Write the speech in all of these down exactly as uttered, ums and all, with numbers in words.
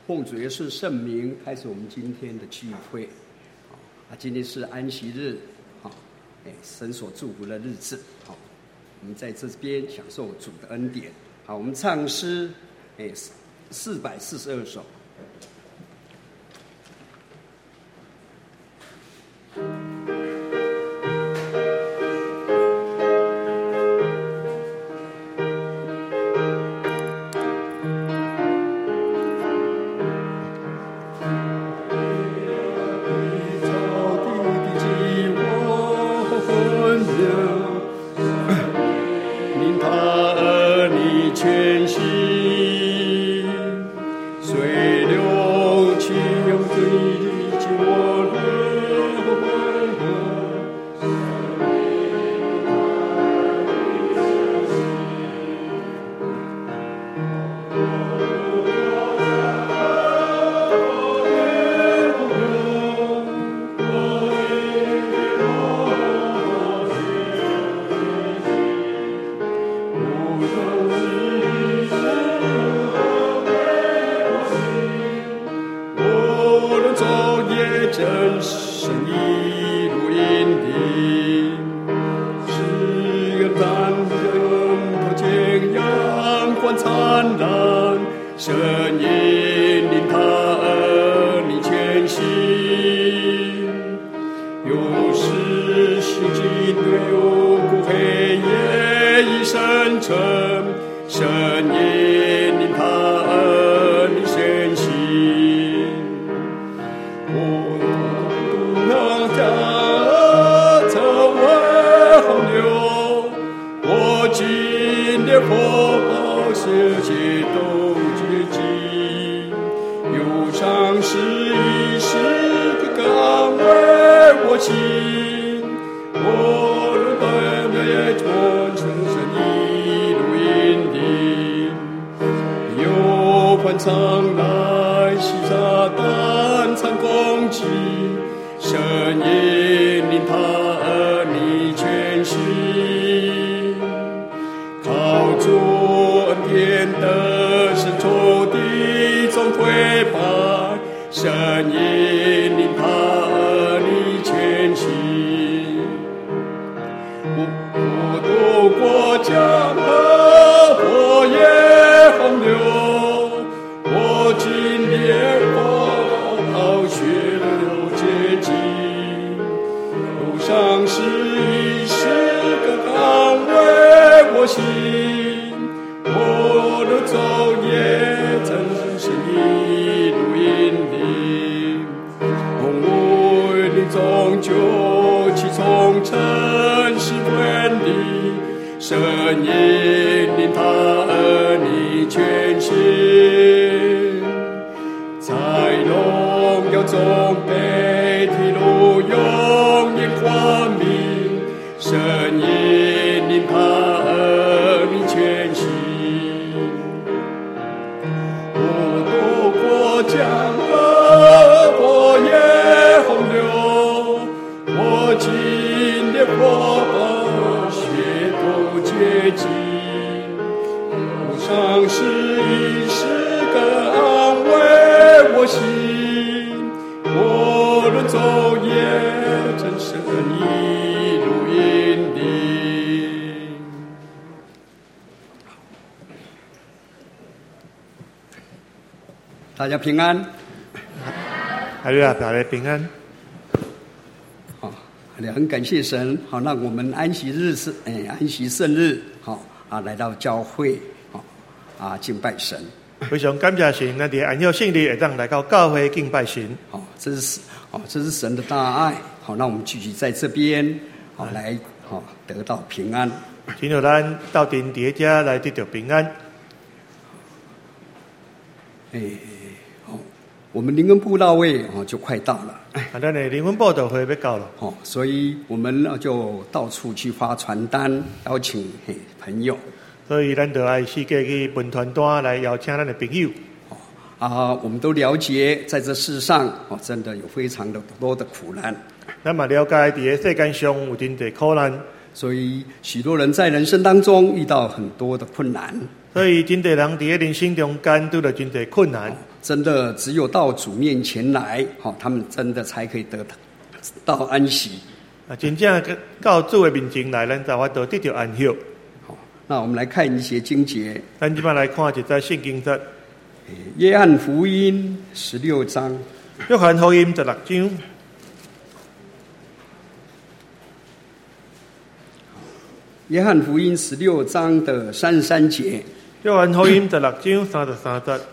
奉主耶稣圣名开始我们今天的聚会。啊，今天是安息日，好，哎，神所祝福的日子，好，我们在这边享受主的恩典。好，我们唱诗，哎，四百四十二首。大家平安， 哈利路亚，大家平安。 好，很感谢神，好让我们安息日是哎安息圣日，好啊来到教会，好啊敬拜神。 非常感谢神，咱伫安息圣日会当来到教会敬拜神。 好，这是好，这是神的大爱，好让我们聚集在这边，好来好得到平安。 请求咱到顶伫遮来得到平安。 哎。我们灵恩布道会哦就快到了， 啊，咱的灵恩布道会要到了， 哦，所以我们就到处去发传单，邀请嘿朋友。 所以咱就爱世界去分传单来邀请咱的朋友。 哦啊，我们都了解，在这世上哦，真的有非常的多的苦难。 咱嘛了解，伫个世间上有真侪苦难， 所以许多人在人生当中遇到很多的困难。 所以真侪人伫个人生中间拄到真侪困难。 真的只有到主面前来，好，他们真的才可以得到安息。 啊，真正到主的面前来，咱才法度得到安息。 好，那我们来看一些经节。 咱即摆来看一则圣经节， 约翰福音十六章。 约翰福音十六章。 约翰福音十六章的三十三节。 约翰福音十六章三十三节。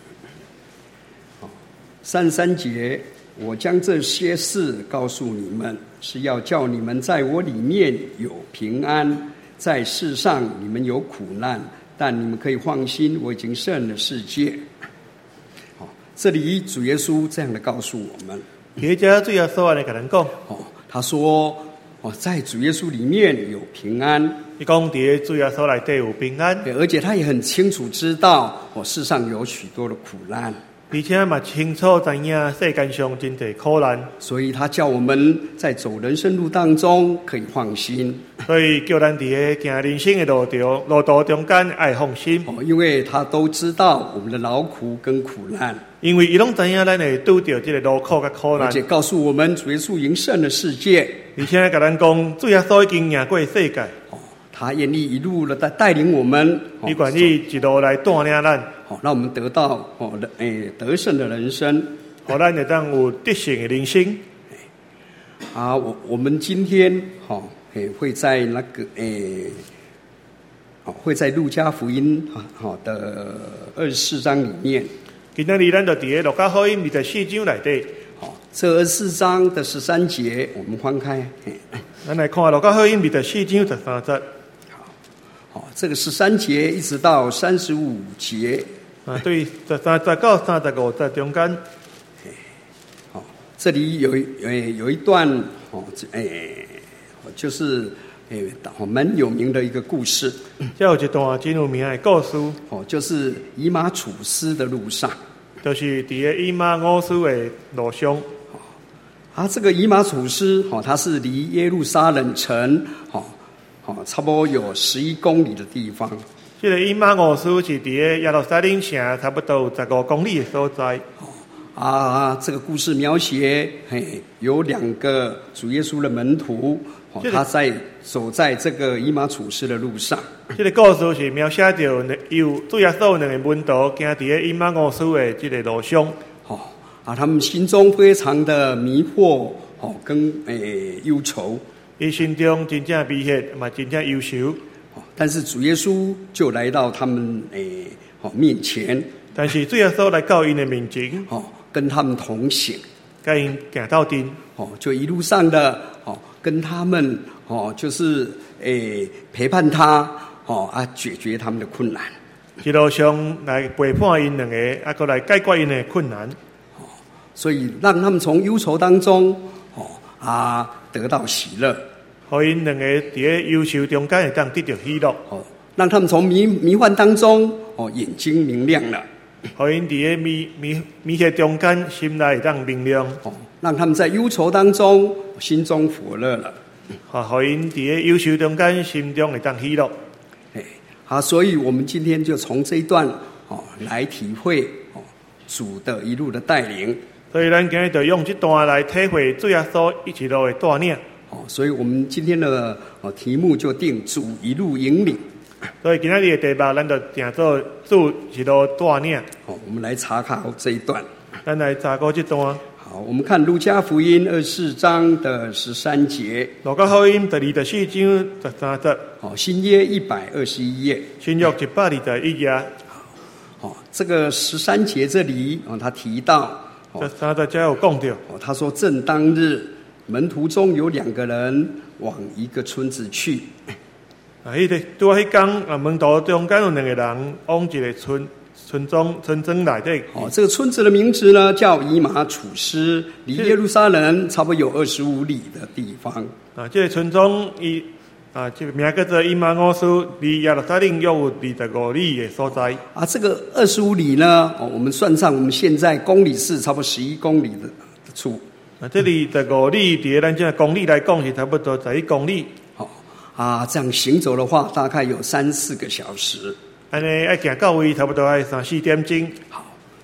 三十三节，我将这些事告诉你们，是要叫你们在我里面有平安。在世上你们有苦难，但你们可以放心，我已经胜了世界。好，这里主耶稣这样的告诉我们。 耶稣主耶稣安尼甲咱讲， 哦，他说，哦，在主耶稣里面有平安。 伊讲伫主耶稣内底有平安， 而且他也很清楚知道，哦，世上有许多的苦难。 而且嘛清楚知影世间上真侪苦难， 所以他叫我们在走人生路当中可以放心。 所以叫咱伫个行人生的路途路途中间爱放心。 哦，因为他都知道我们的劳苦跟苦难， 因为伊拢知影咱会拄着这个劳苦甲苦难， 而且告诉我们主耶稣已经胜了世界， 而且甲咱讲主耶稣已经赢过世界。 哦，他愿意一路的带带领我们， 伊愿意一路来带领咱。 好，让我们得到哦，诶得胜的人生， 好，咱会当有得胜的人生。 啊，我我们今天好，诶会在那个诶，哦会在路加福音啊好的二十四章里面。 今仔日咱就伫个路加福音二十四章内底。 好，这二十四章的十三节，我们翻开。 咱来看路加福音二十四章十三节。 好，好，这个十三节一直到三十五节。 啊，对，十三节到三十五节中间， 好，这里有诶有一段哦，诶，就是诶蛮有名的一个故事。 这有一段真有名的故事， 哦，就是以马处斯的路上， 就是伫个以马五斯的路上。 啊，这个以马处斯，哦，它是离耶路撒冷城，哦，哦，差不多有十一公里的地方。 这个以马五斯是伫个耶路撒冷城差不多有十五公里的所在。 啊，这个故事描写，嘿，有两个主耶稣的门徒，哦，他在走在这个以马处斯的路上。 这个故事是描写到有主耶稣两个门徒行伫个以马五斯的这个路上。 哦，啊，他们心中非常的迷惑，哦，跟诶忧愁。 伊心中真正迷惑，嘛真正忧愁。 但是主耶稣就来到他们诶哦面前， 但是主耶稣来到因的面前， 哦，跟他们同行， 跟因行到底， 哦，就一路上的哦跟他们哦就是诶陪伴他，哦啊解决他们的困难， 一路上来陪伴因两个，啊，过来解决因的困难， 哦，所以让他们从忧愁当中哦啊得到喜乐。 互因两个伫个忧愁中间会当得到喜乐， 哦，让他们从迷迷幻当中哦眼睛明亮了， 互因伫个迷迷迷惑中间心内会当明亮， 哦，让他们在忧愁当中心中火热了， 啊，互因伫个忧愁中间心中会当喜乐。 哎，好，所以我们今天就从这一段哦来体会哦主的一路的带领， 所以咱今日就用这段来体会主耶稣一路的带领。 哦，所以我们今天的哦题目就定主一路引领。 所以今天的题目，咱就定做主一路带领。 好，我们来查考这一段。 咱来查考这段。 好，我们看路加福音二十四章的十三节。 路加福音第二十四章十三节。 好，新约一百二十一页。 新约一百二十一页。 好，这个十三节这里哦，他提到。 十三节才有讲到。 哦，他说正当日。门徒中有两个人往一个村子去。 啊，迄个拄啊，迄天啊，门徒中间有两个人往一个村村庄村庄内底。 哦，这个村子的名字呢叫以马处斯，离耶路撒冷差不多有二十五里的地方。 啊，这个村庄伊啊，这个名叫做以马五斯，离耶路撒冷约有二十五里的所在。啊， 这个二十五里呢，哦，我们算上我们现在公里是差不多十一公里的的处。 啊，这里十五里，伫咱这公里来讲是差不多十一公里。 好、哦、啊，这样行走的话，大概有三四个小时。 安尼爱行到位，差不多爱三四点钟。 好，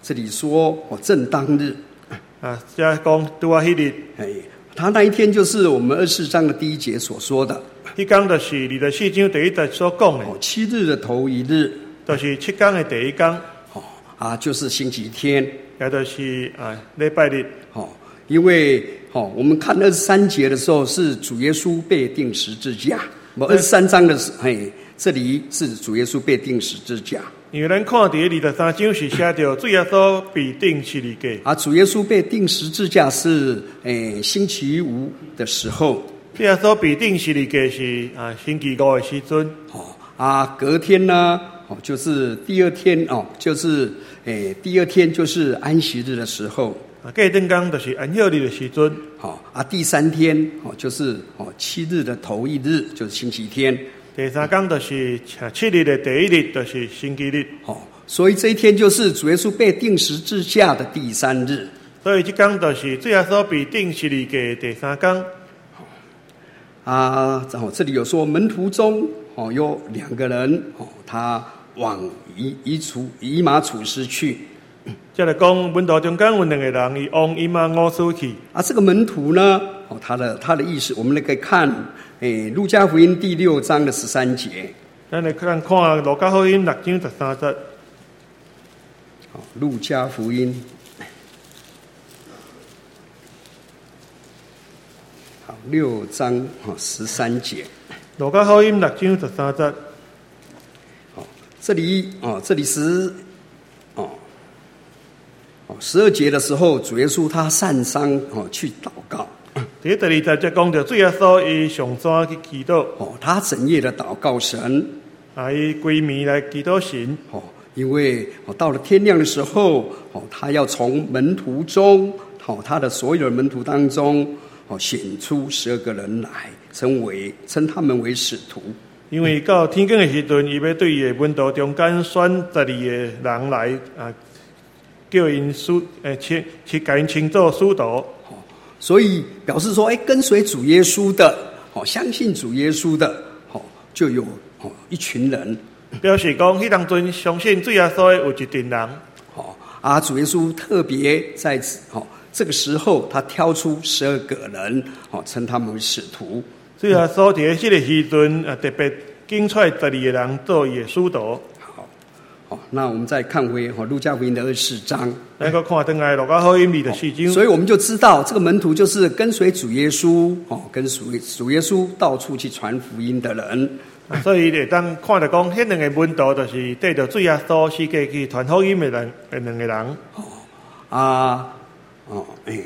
这里说哦，正当日啊，即讲拄啊，迄日， 哎，他那一天就是我们二十四章的第一节所说的。 迄天就是二十四章第一节所讲的， 哦，七日的头一日， 就是七天的第一天。 哦啊，就是星期天， 也就是啊礼拜日。 哦，因为哦，我们看二十三节的时候是主耶稣被钉十字架，我二十三章的时候，嘿，这里是主耶稣被钉十字架。 因为咱看伫二十三章是写着主耶稣被钉十字架。 啊，主耶稣被钉十字架是诶星期五的时候。 主耶稣被钉十字架是啊星期五的时阵。 哦啊，隔天呢，哦就是第二天哦，就是诶第二天就是安息日的时候。 啊，隔顿天就是安息日的时阵。 好啊，第三天哦就是哦七日的头一日就是星期天。 第三天就是七日的第一日，就是星期日。 哦，所以这一天就是主耶稣被钉十字架的第三日。 所以这天就是主耶稣被钉十字架的第三天。 啊，然后这里有说门徒中哦有两个人哦，他往以以处以马处斯去。 即来讲门徒中间有两个人，伊往以马忤斯去。 啊，这个门徒呢，哦，他的他的意思，我们可以看，诶，路加福音第六章的十三节。 咱来看看路加福音六章十三节。 好，路加福音，好，六章哦十三节。 路加福音六章十三节。 好，这里哦，这里是哦。哦，十二节的时候，主耶稣他上山哦去祷告。 第第二节就讲到主耶稣伊上山去祈祷。 哦，他整夜的祷告神。 啊，伊规暝来祈祷神。 哦，因为哦到了天亮的时候，哦他要从门徒中，哦他的所有的门徒当中，哦选出十二个人来，称为称他们为使徒。 因为到天光的时阵，伊要对伊的门徒中间选十二个人来啊。叫因属诶，去去甲因称作使徒，哦， 所以表示说，哎，跟随主耶稣的，哦，相信主耶稣的，哦，就有哦一群人。 表示讲，迄当阵相信主耶稣的有一群人。 哦啊，主耶稣特别在哦这个时候，他挑出十二个人，哦，称他们为使徒。 主耶稣伫迄个时阵啊，特别拣出十二个人做伊的使徒。 好，那我们再看回《路加福音》的二十四章， 那个看登来路加福音二十四章， 所以我们就知道这个门徒就是跟随主耶稣哦，跟随主耶稣到处去传福音的人。 所以会当看到讲，迄两个门徒就是带着主耶稣世界去传福音的人，两个人。 哦啊哦哎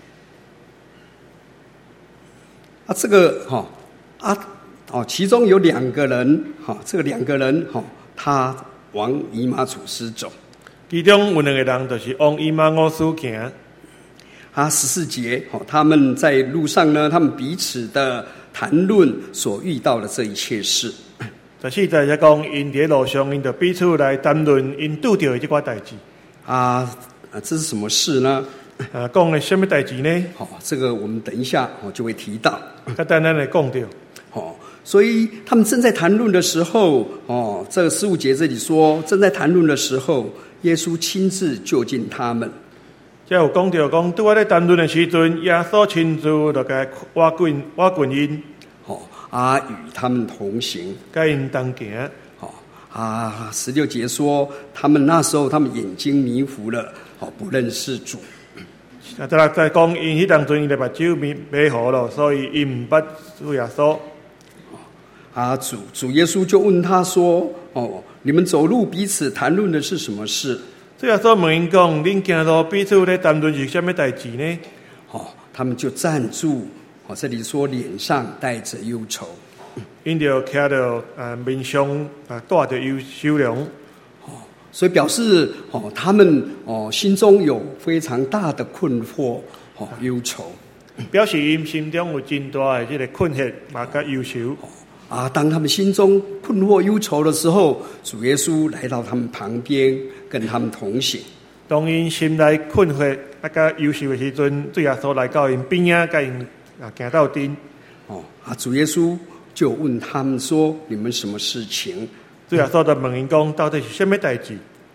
啊，这个哈、哦、啊哦，其中有两个人哈、哦，这个两个人哈、哦，他。往以马处斯走， 其中有两个人就是往以马忤斯行。 啊，十四节，哦，他们在路上呢，他们彼此的谈论所遇到的这一切事。 十四节就讲，因伫路上，因就彼此来谈论因拄到的这寡代志。啊， 这是什么事呢？ 啊，讲的什么代志呢？ 好、哦，这个我们等一下哦就会提到。 较单单来讲到， 哦。所以他们正在谈论的时候，哦，这个十五节这里说，正在谈论的时候，耶稣亲自就近他们。 即有讲到讲，拄我咧谈论的时阵，耶稣亲自就甲我滚我滚因， 哦啊，与他们同行， 甲因同行。 哦啊，十六节说，他们那时候他们眼睛迷糊了，哦，不认识主。 啊，再来再讲，因迄当阵因的目睭迷迷糊了，所以因唔捌主耶稣。 啊，主主耶稣就问他说：“哦，你们走路彼此谈论的是什么事？” 主耶稣问因讲：“恁行路彼此咧谈论是什么代志呢？” 哦，他们就站住。哦，这里说脸上带着忧愁， 因就徛着啊面上啊带着忧愁容。 哦，所以表示哦，他们哦心中有非常大的困惑，哦忧愁， 表示因心中有真大的这个困惑，嘛甲忧愁。 哦啊，当他们心中困惑忧愁的时候，主耶稣来到他们旁边，跟他们同行。 当因心内困惑啊，甲忧愁的时阵，主耶稣来到因边仔，甲因啊行到阵。 哦，啊，主耶稣就问他们说：“你们什么事情？” 主耶稣就问因讲：“到底是什么代志？” 哦，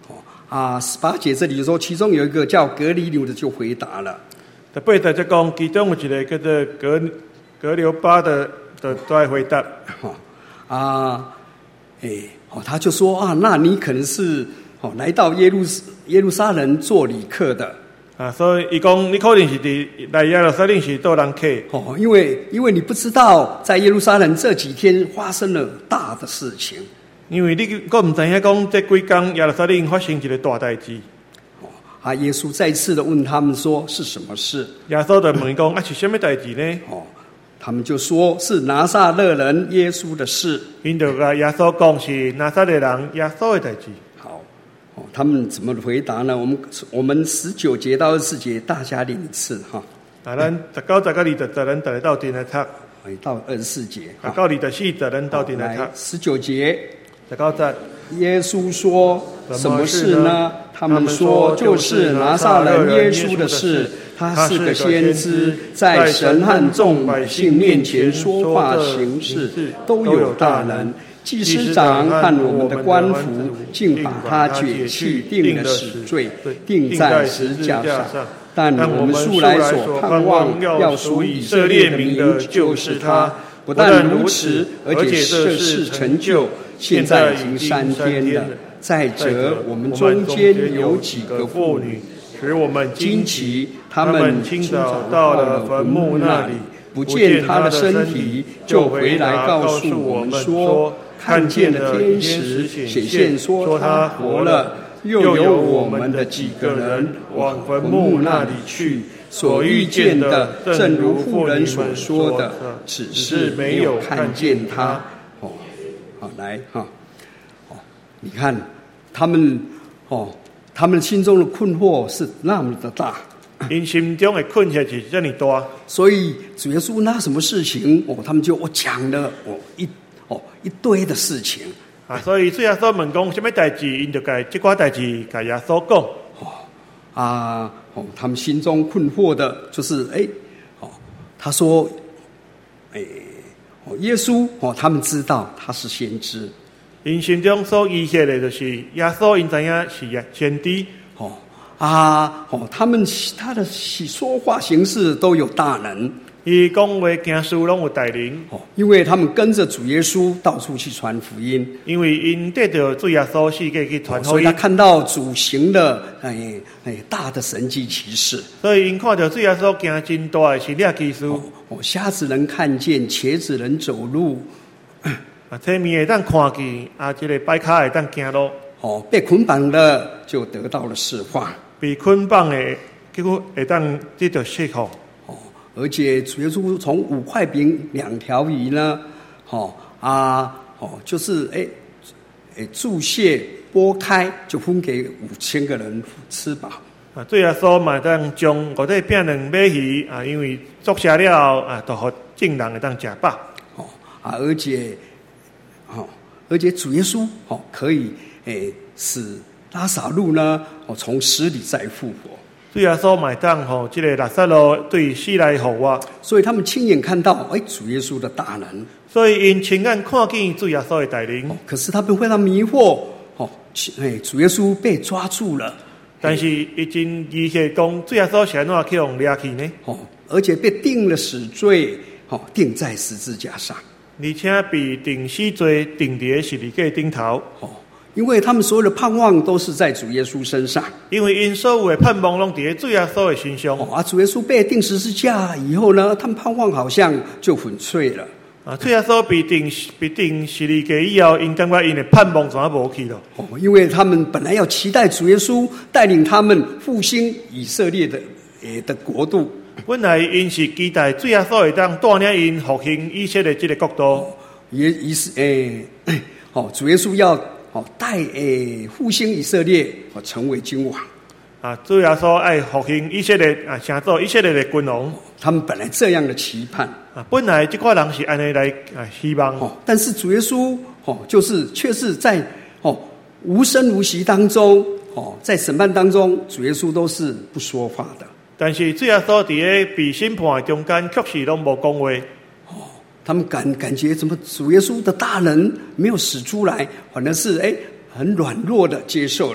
啊，十八节这里说，其中有一个叫格里流的就回答了。 第八节就讲，其中有一个叫做格格留巴的的都来回答。 啊，哎，哦，他就说啊，那你可能是哦来到耶路耶路撒冷做旅客的。 啊，所以伊讲，你可能是伫来耶路撒冷是做人客。 哦，因为因为你不知道在耶路撒冷这几天发生了大的事情。 因为你佫唔知影讲，这几天耶路撒冷发生一个大代志。 啊，耶稣再次的问他们说是什么事？ 耶稣就问讲啊，是什么代志呢？ 哦，他们就说是拿撒勒人耶稣的事。 因就甲耶稣讲是拿撒勒人耶稣的代志。 好，哦，他们怎么回答呢？我们我们十九节到二十四节大家念一次哈。 啊，咱十九、十九、二十，十人大家斗阵来读。 哎，到二十四节。 十九、二十四，十人斗阵来读。 十九节， 十九节。 耶稣说：“什么事呢？”他们说：“就是拿撒勒耶稣的事。他是个先知，在神和众百姓面前说话行事都有大能。祭司长和我们的官府竟把他解去，定了死罪，钉在十字架上。但我们素来所盼望要属以色列民的，就是他。不但如此，而且这事成就。”现在已经三天了。再者，我们中间有几个妇女， 使我们惊奇。他们清早到了坟墓那里，不见他的身体，就回来告诉我们说，看见了天使显现，说他活了。又有我们的几个人往坟墓那里去，所遇见的正如妇人所说的，只是没有看见他。好，来哈，哦，你看他们哦，他们心中的困惑是那么的大， 因心中的困惑是这么大， 所以主耶稣那什么事情哦，他们就我讲了哦一哦一堆的事情啊，所以主耶稣问讲什么代志，因就该这寡代志甲耶稣讲哦啊哦，他们心中困惑的就是哎哦，他说哎。耶稣哦，他们知道他是先知， 因心中所依赖的就是耶稣，因知影是先知哦啊哦，他们他的说话行事都有大能， 伊讲话行事拢有大能哦，因为他们跟着主耶稣到处去传福音， 因为因得到主耶稣世界去传福音， 所以他看到主行的哎哎大的神迹奇事， 所以因看到主耶稣行真大的神迹奇事。 哦，瞎子能看见，瘸子能走路， 啊，侧面会当看见，啊，这个摆脚会当行路。 哦，被捆绑的就得到了释放， 被捆绑的结果会当得到释放。 哦，而且主耶稣从五块饼两条鱼呢，哦啊哦，就是哎哎注泻拨开，就分给五千个人吃饱。 啊，主耶稣嘛当将五块饼两尾鱼啊，因为作下了啊，都互众人会当食饱。 哦啊，而且，哦，而且主耶稣哦可以诶使拉撒路呢哦从死里再复活。 主耶稣嘛当吼，这个拉撒路对死来复活。 所以他们亲眼看到哎主耶稣的大能。 所以因亲眼看见主耶稣的大能。 哦，可是他们非常迷惑哦，哎主耶稣被抓住了。 但是已经遗弃讲，主耶稣是安怎去用掠去呢？ 哦，而且被定了死罪，哦，定在十字架上， 而且被定死罪，定在十字架顶头。 哦，因为他们所有的盼望都是在主耶稣身上， 因为因所有的盼望拢在主耶稣的身上。 哦，啊，主耶稣被定十字架以后呢，他们盼望好像就粉碎了。 啊，主耶稣被定被定十字架以后，因感觉因的盼望全无去了。 哦，因为他们本来要期待主耶稣带领他们复兴以色列的诶的国度。 本来因是期待主耶稣会当带领因复兴以色列这个国度。哦， 也也是诶，哦，主耶稣要哦带诶复兴以色列哦成为君王。 啊，主耶稣爱复兴以色列啊，成做以色列的君王。 他们本来这样的期盼啊，本来这块人是安尼来啊希望。 哦，但是主耶稣哦，就是却是在哦无声无息当中哦，在审判当中，主耶稣都是不说话的。 但是主耶稣在被审判中间，确实都无讲话。 哦，他们感感觉怎么主耶稣的大能没有使出来，反而是哎很软弱的接受了。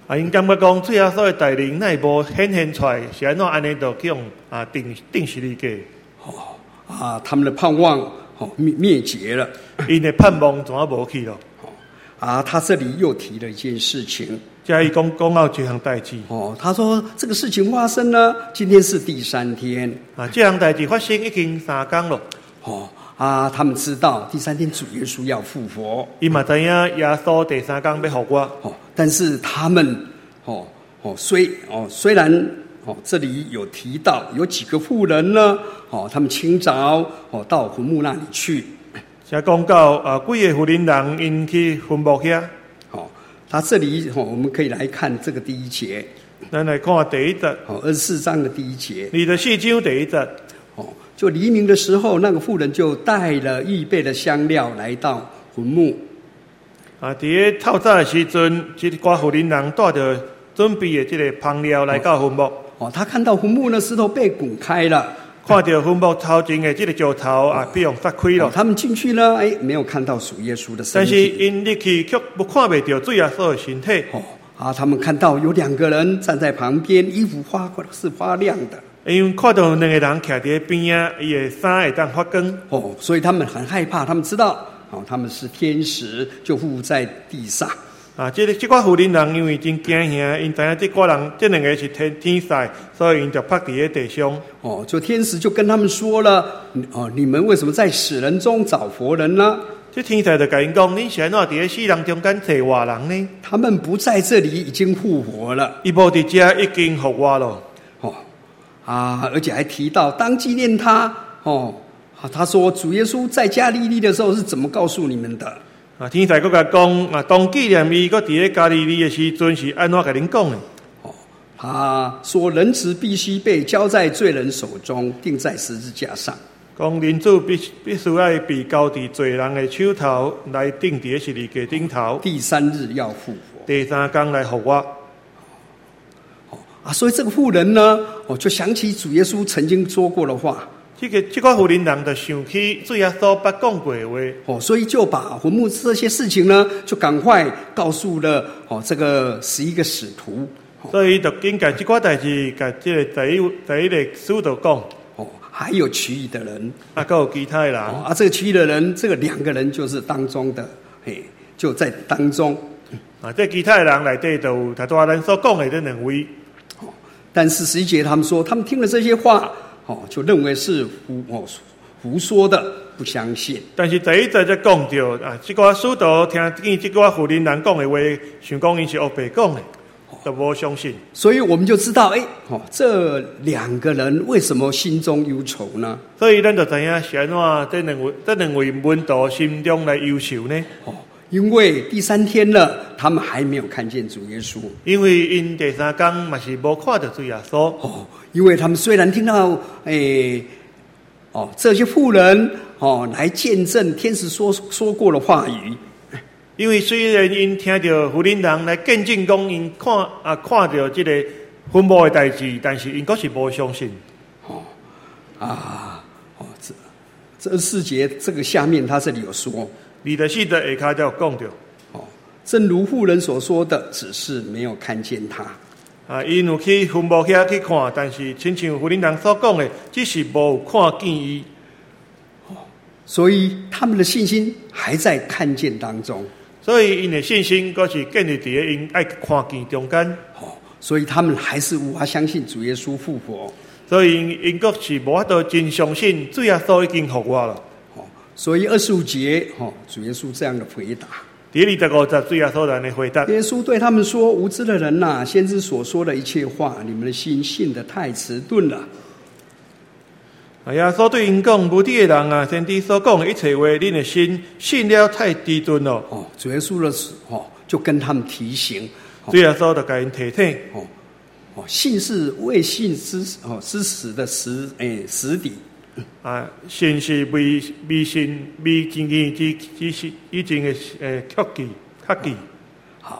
啊，因感觉讲主耶稣的带领那无显现出来，是安怎安尼就去用啊定定时理解。 哦啊，他们的盼望哦灭灭绝了， 因的盼望怎啊无去咯？ 啊，他这里又提了一件事情。 加以讲讲到这项代志哦，他说这个事情发生呢，今天是第三天啊，这项代志发生已经三天了。 哦啊，他们知道第三天主耶稣要复活， 伊嘛知影耶稣第三天要复活。 哦，但是他们哦哦虽哦虽然哦这里有提到有几个妇人呢，哦他们清早哦到坟墓那里去， 才讲到啊几个妇人人因去坟墓遐。 哦，他这里哦我们可以来看这个第一节。 咱来看第一节， 哦，二十四章的第一节。 二十四章第一节， 哦，就黎明的时候，那个妇人就带了预备的香料来到坟墓。 啊，伫个透早的时阵，即寡妇人人带着准备的即个香料来到坟墓。 哦，他看到坟墓呢石头被滚开了， 看到坟墓头前的即个石头啊，被用撒开了。 哦，他们进去呢，哎，没有看到属耶稣的身体。 但是因入去却不看袂到主耶稣的身体。 哦。啊，他们看到有两个人站在旁边，衣服发是发亮的。 因为看到两个人徛在边啊，伊的衫会当发光。 哦，所以他们很害怕，他们知道，哦，他们是天使，就伏在地上。 啊，这个这寡妇人人因为真惊吓，因知影这寡人这两个是天天使，所以因就趴伫个地上。 哦，就天使就跟他们说了，哦，你们为什么在死人中找活人呢？ 这天使就甲因讲：恁是安怎伫个死人中间找活人呢？ 他们不在这里，已经复活了。 伊无伫遮已经复活了。 哦，啊，而且还提到当纪念他。哦，他说主耶稣在加利利的时候是怎么告诉你们的？ 啊，天使佫甲讲啊，当纪念伊佫伫个加利利的时阵是安怎甲恁讲的？ 哦，他说人子必须被交在罪人手中，钉在十字架上。 讲人子必必须要被交伫罪人的手头来钉伫十字架顶头， 第三日要复活， 第三天来复活。 哦啊，所以这个妇人呢，哦，就想起主耶稣曾经说过的话。 这个这个妇人人就想起主耶稣捌讲过的话， 哦，所以就把坟墓这些事情呢，就赶快告诉了哦这个十一个使徒。 所以就紧甲这寡代志，甲这个第一第一个使徒讲。 哦，还有其余的人， 啊，还有其他的人。 哦、啊，这个其余的人，这个两个人就是当中的，嘿，就在当中。 啊，这其他的人内底就有他多咱所讲的这两位。 哦，但是十一节他们说，他们听了这些话，哦，就认为是胡哦胡说的，不相信。 但是第一节才讲到啊，这个使徒听见这个妇人人讲的话，想讲因是黑白讲的。就无相信， 所以我们就知道，哎，哦，这两个人为什么心中忧愁呢？ 所以咱就知影是安怎这两位这两位门徒心中来忧愁呢？ 哦，因为第三天了，他们还没有看见主耶稣。 因为因第三天嘛是无看到主耶稣。 哦，因为他们虽然听到，哎，哦，这些妇人哦来见证天使说说过的话语。 因为虽然因听到妇人人来见证讲因看啊看到这个坟墓的代志，但是因阁是无相信。 哦啊哦，这这四节这个下面他这里有说， 二十四节下骹就有讲到。 哦，正如妇人所说的，只是没有看见他。 啊，因有去坟墓遐去看，但是亲像妇人人所讲的，只是无看见伊。 哦，所以他们的信心还在看见当中。 所以因的信心阁是建立伫因爱看见中间。 哦，所以他们还是无法相信主耶稣复活。 所以因因阁是无法度真相信主耶稣已经复活了。 哦，所以二十五节，哦，主耶稣这样的回答。 第二十五节，主耶稣这样的回答。 耶稣对他们说：“无知的人呐、啊，先知所说的一切话，你们的心信得太迟钝了。” 耶稣对因讲：“无知的人啊，先知所讲的一切话，恁的心信了太迟钝了。” 哦，主耶稣的哦，就跟他们提醒。 哦、主耶稣就甲因提醒。 哦哦，信是未信之哦之时的实诶实底。 啊，信是未未信未经验之之是以前的诶确记确记。 好，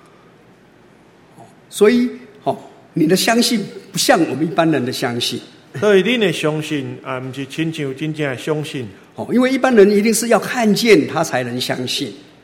所以哦，你的相信不像我们一般人的相信。 所以你的相信啊，不是亲像真正的相信。 哦，因为一般人一定是要看见他才能相信。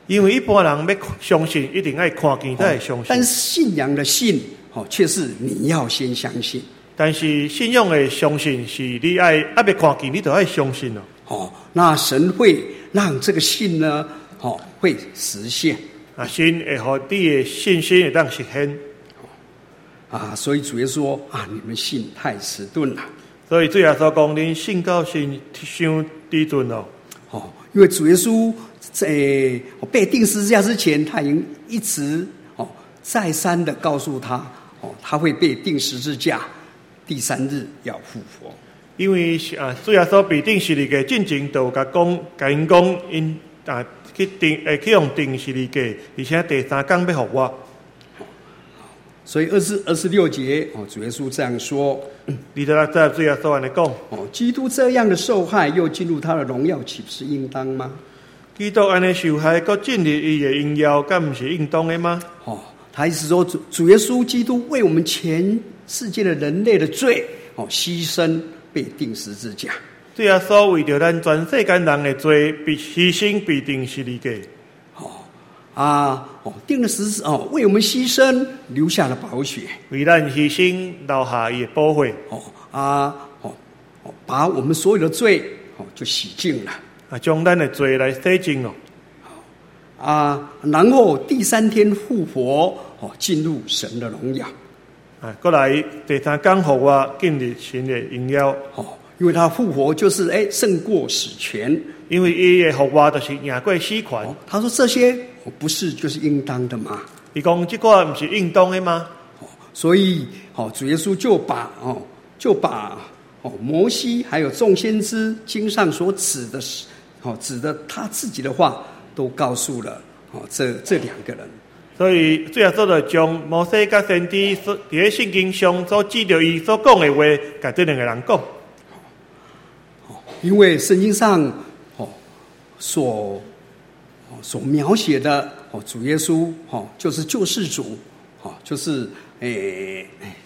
因为一般人要相信，一定要看见才会相信。 但是信仰的信，哦，却是你要先相信。 但是信仰的相信是你爱还没看见，你就要相信了。 哦，那神会让这个信呢，哦，会实现。 啊，神会让你的信心会当实现。 啊，所以主耶稣说啊，你们信太迟钝了。 所以主耶稣讲，恁信到信伤迟钝了。 哦，因为主耶稣在被钉十字架之前，他已经一直哦再三的告诉他，哦，他会被钉十字架，第三日要复活。 因为啊，主耶稣被钉十字架进前，就甲讲，甲因讲，因啊去钉，诶去用钉十字架，而且第三天要复活。 所以二十二十六节哦，主耶稣这样说。 二十六节主耶稣安尼讲： 哦，基督这样的受害，又进入他的荣耀，岂不是应当吗？ 基督安尼受害，搁进入伊的荣耀，敢不是应当的吗？ 哦，他意思说主主耶稣基督为我们全世界的人类的罪哦牺牲，被钉十字架。 主耶稣为着咱全世间人的罪，被牺牲被钉十字架。 哦啊哦，钉了十字哦，为我们牺牲，留下了宝血， 为咱牺牲留下伊的宝血。 哦啊哦哦，把我们所有的罪哦就洗净了。 啊，将咱的罪来洗净了。 啊，然后第三天复活哦，进入神的荣耀。 啊，过来第三天复活，进入神的荣耀。 哦，因为他复活就是哎胜过死权， 因为伊的复活就是赢过死权。 哦，他说这些不是就是应当的吗？ 伊讲这个不是应当的吗？ 哦，所以哦，主耶稣就把哦就把哦摩西还有众先知经上所指的，哦指的他自己的话，都告诉了哦这这两个人。 所以主耶稣就将摩西甲先知所伫圣经上所指着伊所讲的话，甲这两个人讲。 哦，因为圣经上哦所所描写的哦，主耶稣哦，就是救世主哦，就是诶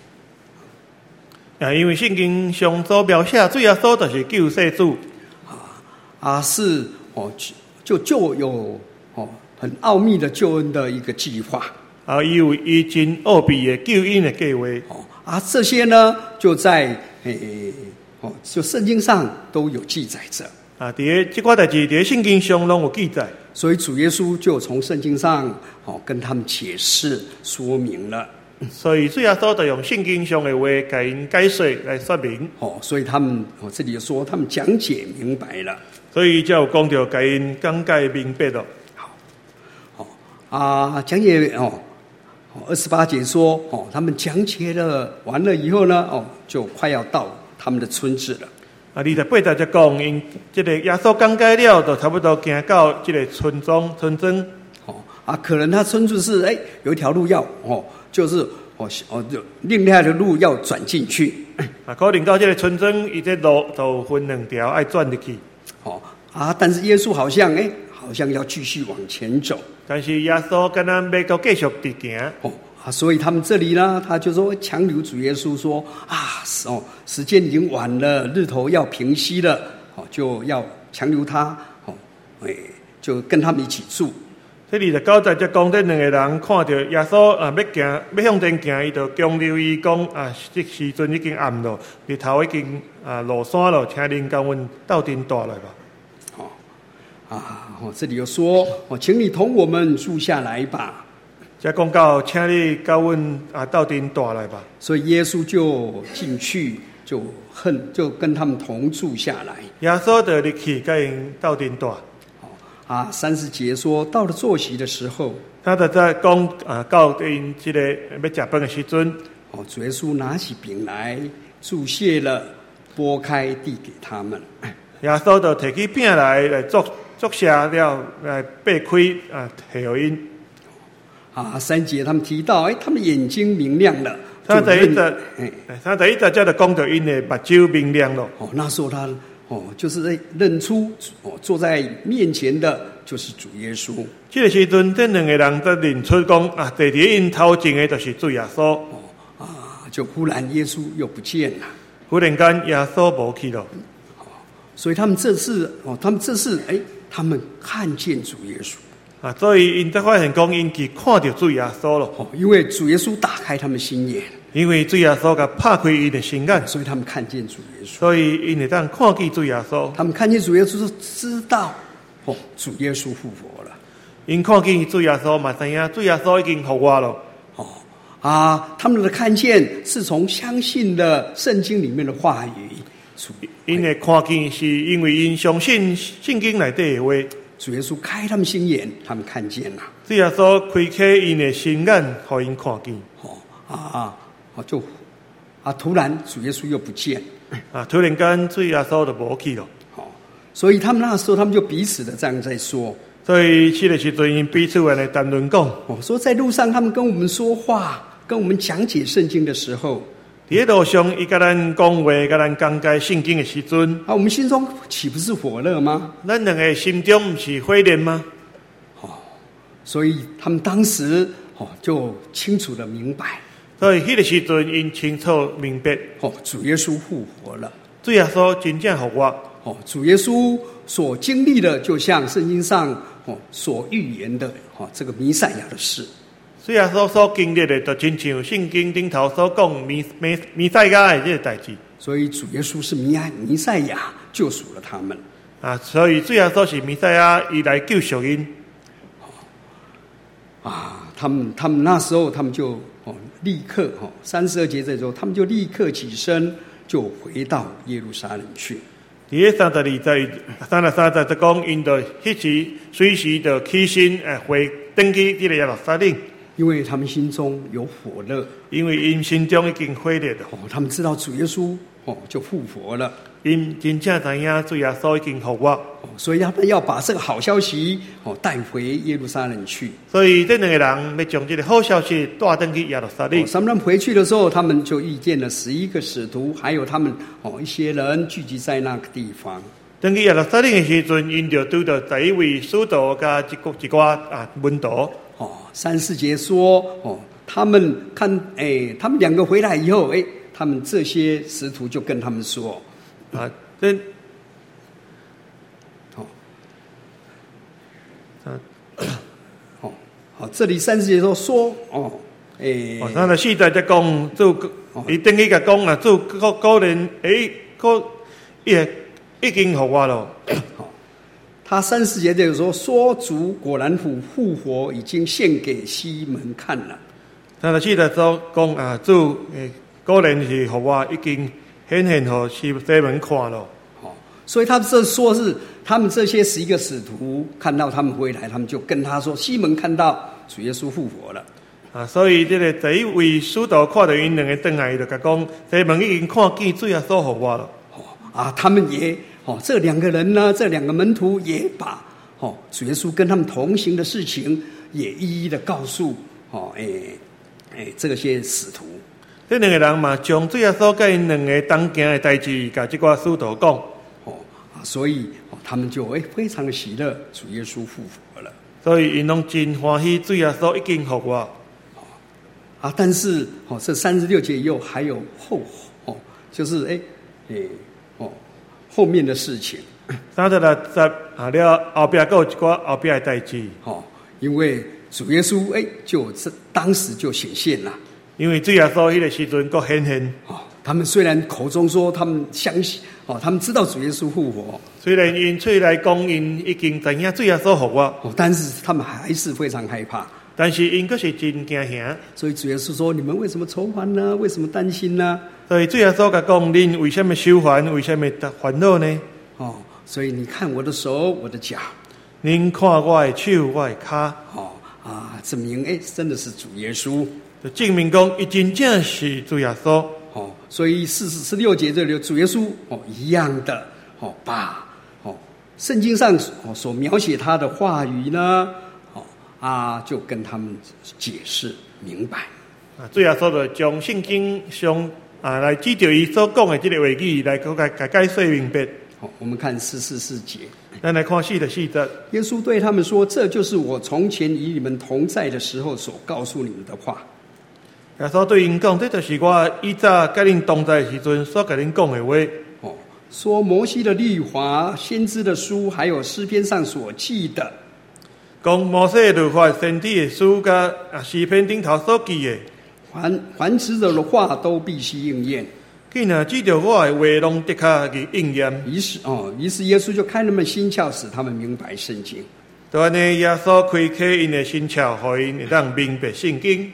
啊，因为圣经上所描写主耶稣就是救世主啊啊是哦，就就有哦很奥秘的救恩的一个计划啊，伊有伊真奥秘的救恩的计划哦啊，这些呢就在诶哦，就圣经上都有记载着啊，伫这块代志伫圣经上拢有记载。 所以主耶稣就从圣经上哦跟他们解释说明了， 所以主耶稣就用圣经上的话给因解释来说明。 哦，所以他们哦这里说他们讲解明白了， 所以才有讲到给因讲解明白了。 好，哦啊讲解哦，二十八节说哦他们讲解了完了以后呢哦就快要到他们的村子了。 啊，二十八节才讲，因这个耶稣讲解了，就差不多行到这个村庄村庄。 哦啊，可能他村子是哎有一条路要哦，就是哦哦就另外的路要转进去。 啊，可能到这个村庄，伊这路就分两条爱转入去。 哦啊，但是耶稣好像哎好像要继续往前走。 但是耶稣跟咱要搁继续直行。 哦啊，所以他们这里呢，他就说强留主耶稣说啊，哦，时间已经晚了，日头要平息了，哦，就要强留他，哦，哎，就跟他们一起住。 这里就九节才讲，这两个人看到耶稣啊要行，要向前行，伊就强留伊讲啊，这时阵已经暗了，日头已经啊落山了，请恁跟阮斗阵住来吧。 哦啊，哦，这里又说哦，请你同我们住下来吧。 才讲到，请你跟阮啊斗阵住来吧。 所以耶稣就进去，就恨，就跟他们同住下来。 耶稣就入去跟因斗阵住。 啊，三十节说，到了坐席的时候， 他就在讲啊，到因这个要食饭的时阵， 哦，主耶稣拿起饼来，祝谢了，拨开递给他们。 耶稣就提起饼来来作作谢了，来掰开啊，给因。 啊，三节他们提到，哎，他们眼睛明亮了。 三十一节，哎，三十一节就讲到因的目睭明亮了。 哦，那时候他哦，就是认出哦，坐在面前的就是主耶稣。 这个时阵，这两个人在认出讲啊，坐伫因头前的就是主耶稣。 哦啊，就忽然耶稣又不见了。 忽然间，耶稣无去了。 所以他们这次哦，他们这次哎，他们看见主耶稣。 啊，所以因才发现讲，因去看到主耶稣了。 哦，因为主耶稣打开他们心眼， 因为主耶稣甲拍开因的心眼， 所以他们看见主耶稣。 所以因会当看见主耶稣。 他们看见主耶稣，就知道哦，主耶稣复活了。 因看见主耶稣嘛，知影主耶稣已经复活了。 哦啊，他们的看见是从相信了圣经里面的话语。 因的看见是因为因相信圣经内底的话。 主耶稣开他们心眼，他们看见了。 主耶稣开开因的心眼，互因看见。 哦啊啊，就啊，突然主耶稣又不见。 啊，突然间主耶稣就无去了。 哦，所以他们那时候，他们就彼此的这样在说。 所以去的时阵，因彼此来谈论讲。 哦，说在路上他们跟我们说话，跟我们讲解圣经的时候， 伫路上伊甲咱讲话，甲咱讲解圣经的时阵， 啊，我们心中岂不是火热吗？ 咱两个心中不是火热吗？ 哦，所以他们当时哦就清楚的明白。 所以迄个时阵，因清楚明白， 哦，主耶稣复活了。 主耶稣真正复活。 哦，主耶稣所经历的，就像圣经上哦所预言的哦这个弥赛亚的事。 主耶稣所经历的，就真像圣经顶头所讲弥弥弥赛亚的这个代志。 所以主耶稣是弥弥赛亚，救赎了他们。 啊，所以主耶稣是弥赛亚，伊来救赎因。 啊，他们他们那时候，他们就哦立刻哦三十二节这时候，他们就立刻起身，就回到耶路撒冷去。 伫个三十二节、三十三节就讲，因就迄时随时就起身，诶，回登去这个耶路撒冷。 因为他们心中有火热， 因为因心中已经火热了。 哦，他们知道主耶稣哦就复活了， 因真正知影主耶稣已经复活， 哦，所以他们要把这个好消息哦带回耶路撒冷去。 所以这两个人要将这个好消息带登去耶路撒冷。 哦，他们回去的时候，他们就遇见了十一个使徒，还有他们哦一些人聚集在那个地方。 登去耶路撒冷的时阵，因就拄到十一位使徒加一个一寡啊门徒。 哦，三四节说，哦，他们看，哎，他们两个回来以后，哎，他们这些使徒就跟他们说， 啊，这， 好，啊，好，好，这里三四节说说，哦，哎， 哦，三十四节在讲，做伊登去甲讲啊，做个个人，哎，个也已经复活了。 好。他三十节就说，说主果然复复活，已经献给西门看了。 三十四节说讲啊，主诶果然是复活，已经显现给西西门看了。 哦，所以他们这说是他们这些十一个使徒看到他们回来，他们就跟他说，西门看到主耶稣复活了。 啊，所以这个第一位使徒看到因两个回来，就甲讲，西门已经看见主耶稣复活了。 哦啊，他们也。哦，这两个人呢，这两个门徒也把哦主耶稣跟他们同行的事情，也一一的告诉哦，哎哎这些使徒。 这两个人嘛，将主耶稣跟因两个同行的代志，甲这个使徒讲。 哦啊，所以哦他们就哎非常的喜乐，主耶稣复活了。 所以因拢真欢喜，主耶稣已经复活。 哦啊，但是哦这三十六节又还有后哦，就是哎哎哦。后面的事情， 三十六节啊了后边还有一寡后边的代志。 哦，因为主耶稣哎，就这当时就显现了。 因为主耶稣迄个时阵佫显现。 哦，他们虽然口中说他们相信，哦，他们知道主耶稣复活， 虽然因嘴来讲因已经知影主耶稣复活， 哦，但是他们还是非常害怕。 但是因佫是真惊吓。 所以主耶稣说：“你们为什么愁烦呢？为什么担心呢？” 所以主耶稣甲讲：“恁为什么愁烦？为什么烦恼呢？” 哦，所以你看我的手，我的脚， 您看我的手，我的脚。 哦啊，证明哎，真的是主耶稣， 就证明讲，伊真正是主耶稣。 哦，所以四十十六节这里主耶稣哦一样的哦，把哦圣经上哦所描写他的话语呢。啊，就跟他们解释明白。 啊，主耶稣就将圣经上啊来指着伊所讲的这个话语来给解解释明白。 好，我们看四四四节。 咱来看四十四节。 耶稣对他们说：“这就是我从前与你们同在的时候所告诉你们的话。” 耶稣对因讲：“这就是我以早跟恁同在的时阵所跟恁讲的话。” 哦，说摩西的律法、先知的书，还有诗篇上所记的。 讲摩西律法、先知的书甲啊诗篇顶头所记的， 凡凡指着的话都必须应验。 既然记着我的话，拢的确去应验。 于是哦，于是耶稣就开他们心窍，使他们明白圣经。 就安尼，耶稣开启因的心窍，互因会当明白圣经。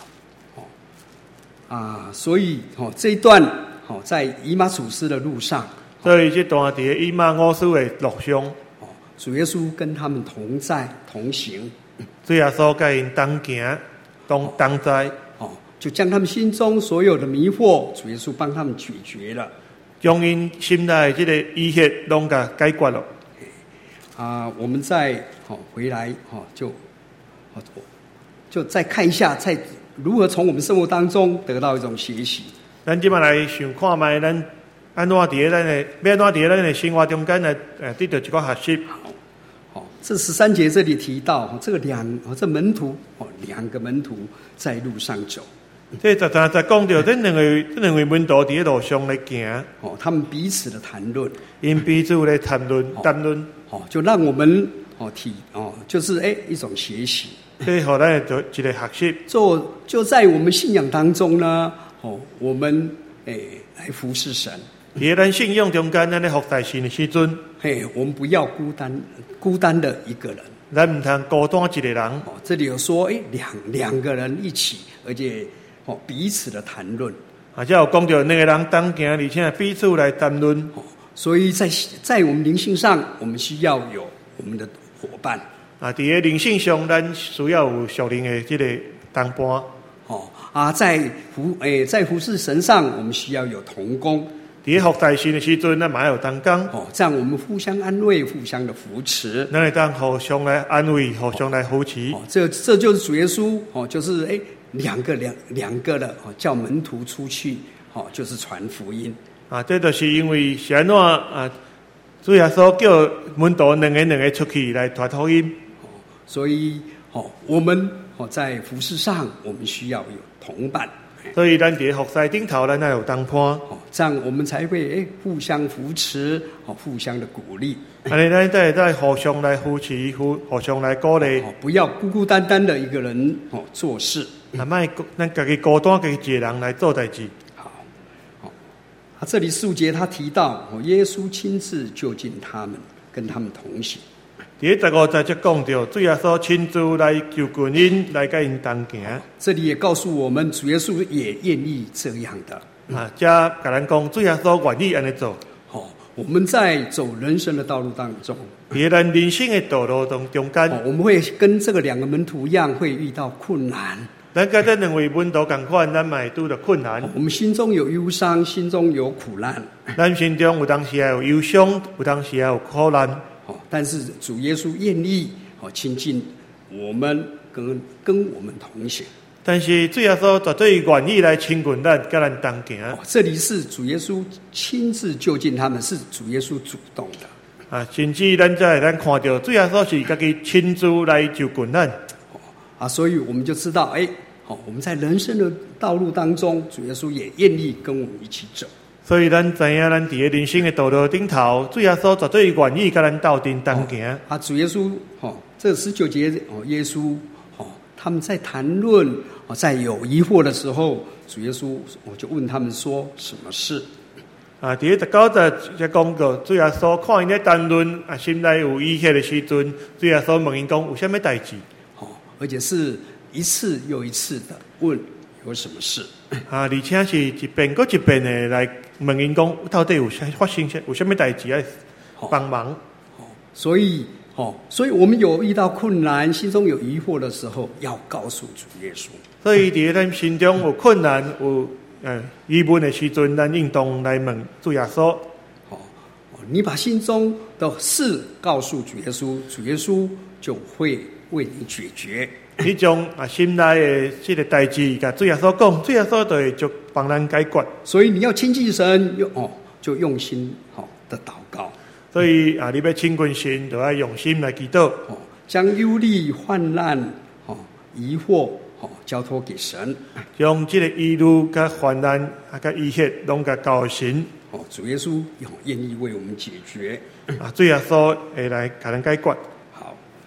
啊，所以哦这一段哦在以马忤斯的路上， 所以这段伫以马忤斯的路上， 哦主耶稣跟他们同在同行， 主耶稣甲因同行同同在， 哦就将他们心中所有的迷惑，主耶稣帮他们解决了。 将因心内这个疑惑拢甲解决了。 啊，我们再哦回来哦就哦就再看一下，在如何从我们生活当中得到一种学习。 咱即摆来想看卖，咱安怎伫咱的，要安怎伫咱的生活中间来呃得到一个学习。 好，这十三节这里提到，这个两这门徒哦，两个门徒在路上走。 这十三节讲到，这两位这两位门徒伫路上来行， 哦，他们彼此的谈论， 因彼此来谈论谈论， 哦，就让我们哦体哦，就是哎一种学习。 这互咱做一个学习。 就就在我们信仰当中呢，哦，我们哎来服侍神。 伫咱信仰中间，咱咧服侍神的时阵， 嘿，我们不要孤单孤单的一个人。 咱唔通孤单一个人。 哦，这里有说，哎，两两个人一起，而且哦彼此的谈论。 啊，才有讲到两个人同行，而且彼此来谈论。 哦，所以在在我们灵性上，我们需要有我们的伙伴。 啊，伫个灵性上，咱需要有属灵的这个同伴。 哦啊，在服诶，在服侍神上，我们需要有同工。 伫个服侍神的时阵，咱嘛有同工。 哦，这样我们互相安慰，互相的扶持。 咱会当互相来安慰，互相来扶持。 哦，这这就是主耶稣哦，就是诶两个两两个的哦，叫门徒出去哦，就是传福音。 啊，这就是因为是安怎啊？主耶稣叫门徒两个两个出去来传福音。 所以，哦，我们哦在服事上，我们需要有同伴。 所以，咱伫服侍顶头，咱要有同伴。 哦，这样我们才会诶互相扶持，哦，互相的鼓励。 安尼，咱再再互相来扶持，互互相来鼓励。 哦，不要孤孤单单的一个人哦做事。 啊，莫咱家己孤单，家己一个人来做代志。 好，好，啊，这里四节他提到，哦，耶稣亲自就近他们，跟他们同行。 第十五节则讲到，主耶稣亲自来就近因，来甲因同行。 这里也告诉我们，主耶稣也愿意这样的。 啊，这甲咱讲，主耶稣愿意安尼做。 哦，我们在走人生的道路当中， 伫咱人生的道路中中间， 哦，我们会跟这个两个门徒一样，会遇到困难。 咱甲这两位门徒同款，咱嘛会拄着困难。 哦，我们心中有忧伤，心中有苦难。 咱心中有当时也有忧伤，有当时也有苦难。 哦，但是主耶稣愿意哦亲近我们，跟跟我们同行。 但是主耶稣绝对愿意来亲近咱，甲咱同行。 哦，这里是主耶稣亲自就近他们，是主耶稣主动的。 啊，甚至咱在咱看到主耶稣是家己亲自来就近咱。 哦啊，所以我们就知道，哎，好，我们在人生的道路当中，主耶稣也愿意跟我们一起走。 所以咱知影，咱伫个人生的道路顶头，主耶稣绝对愿意甲咱斗阵同行。 哦，啊，主耶稣，哦，这十九节，哦，耶稣，哦，他们在谈论，哦，在有疑惑的时候，主耶稣，我就问他们说什么事？ 啊，伫个十九节才讲过，主耶稣看因咧谈论，啊，心内有疑惑的时阵，主耶稣问因讲有啥物代志？ 哦，而且是一次又一次的问有什么事？ 啊，而且是一遍搁一遍的来问因讲，到底有啥发生有啥物代志来帮忙？ 哦，所以，哦，所以我们有遇到困难、心中有疑惑的时候，要告诉主耶稣。 所以伫咱心中有困难、有呃疑问的时阵，咱应当来问主耶稣。 哦，你把心中的事告诉主耶稣，主耶稣就会为你解决。 你将啊心内的这个代志，甲主耶稣讲，主耶稣就会就帮咱解决。 所以你要亲近神，用哦就用心好的祷告。 所以啊，你要亲近神，就要用心来祈祷。 哦，将忧虑、患难、哦疑惑、哦交托给神。 将这个疑虑、甲患难、啊、甲疑惑，拢甲交神。 哦，主耶稣愿意为我们解决。 啊，主耶稣会来甲咱解决。 好，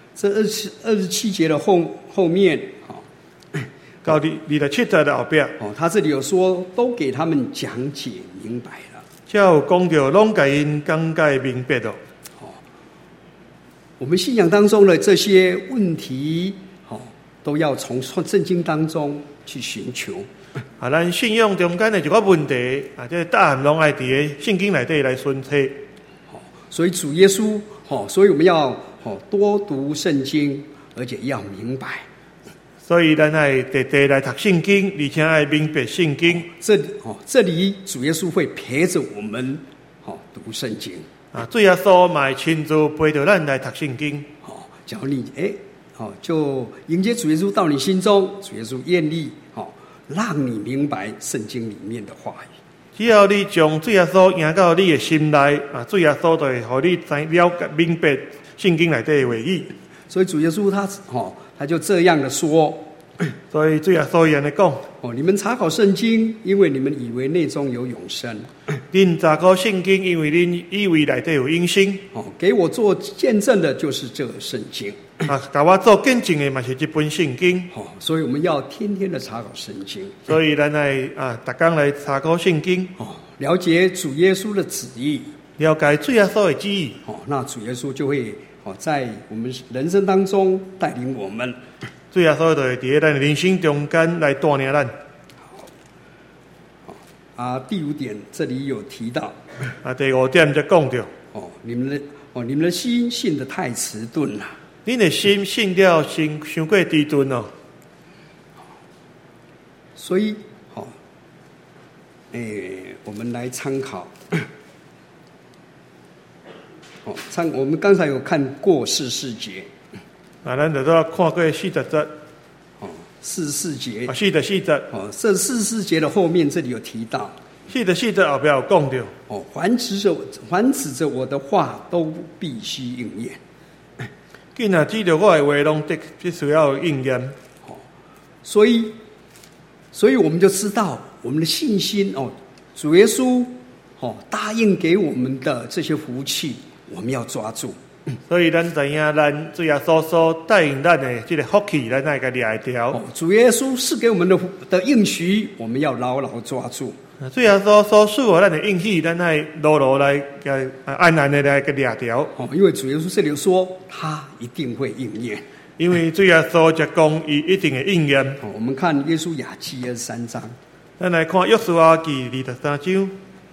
这二十二十七节的后后面，好， 到二二十七节的后边， 哦，他这里有说都给他们讲解明白了。 才有讲到拢甲因讲解明白了。 哦，我们信仰当中的这些问题，哦，都要从圣经当中去寻求。 啊，咱信仰中间的一个问题，啊，这答案拢爱伫个圣经内底来寻找。 哦，所以主耶稣，哦，所以我们要哦多读圣经，而且要明白。 所以咱爱地地来读圣经，而且爱明白圣经。 这里哦，这里主耶稣会陪着我们，哦，读圣经。 啊，主耶稣嘛会亲自陪着咱来读圣经。 哦，假如你哎，哦，就迎接主耶稣到你心中，主耶稣愿意哦，让你明白圣经里面的话语。 只要你将主耶稣迎到你的心内，啊，主耶稣就会互你知了解明白圣经内底的话语。 所以主耶稣他哦，他就这样的说。 所以主耶稣安尼讲： 哦，你们查考圣经，因为你们以为内中有永生。 恁查考圣经，因为恁以为内底有永生。 哦，给我做见证的就是这圣经。 啊，给我做见证的嘛是这本圣经。 哦，所以我们要天天的查考圣经。 所以咱来啊，逐工来查考圣经。 哦，了解主耶稣的旨意， 了解主耶稣的旨意。 哦，那主耶稣就会哦，在我们人生当中带领我们。 主耶稣就会伫咱人生中间来带领咱。 好，啊，第五点这里有提到。 啊，第五点就讲到。 哦，你们的哦，你们的心信得太迟钝了。 恁的心信了心伤过迟钝哦。 所以，好、哦，诶，我们来参考。哦，参我们刚才有看过四四节。 啊，咱就都看过四十节。 哦，四十四节。 啊，四十四节。 哦，这四十四节的后面这里有提到。 四十四节后边有讲到。 哦，凡指着凡指着我的话，都必须应验。 既然指着我的话，拢得必须要有应验。 哦，所以，所以我们就知道我们的信心哦，主耶稣哦答应给我们的这些福气，我们要抓住。 所以咱知影，咱主耶稣所答应咱的这个福气，咱爱个抓条。 哦，主耶稣是给我们的的应许，我们要牢牢抓住。 主耶稣所赐予咱的应许，咱爱牢牢来个安安的来个抓条。 哦，因为主耶稣这里说，他一定会应验。 因为主耶稣就讲，伊一定会应验。 哦，我们看约书亚记二十三章。 咱来看约书亚记二十三章。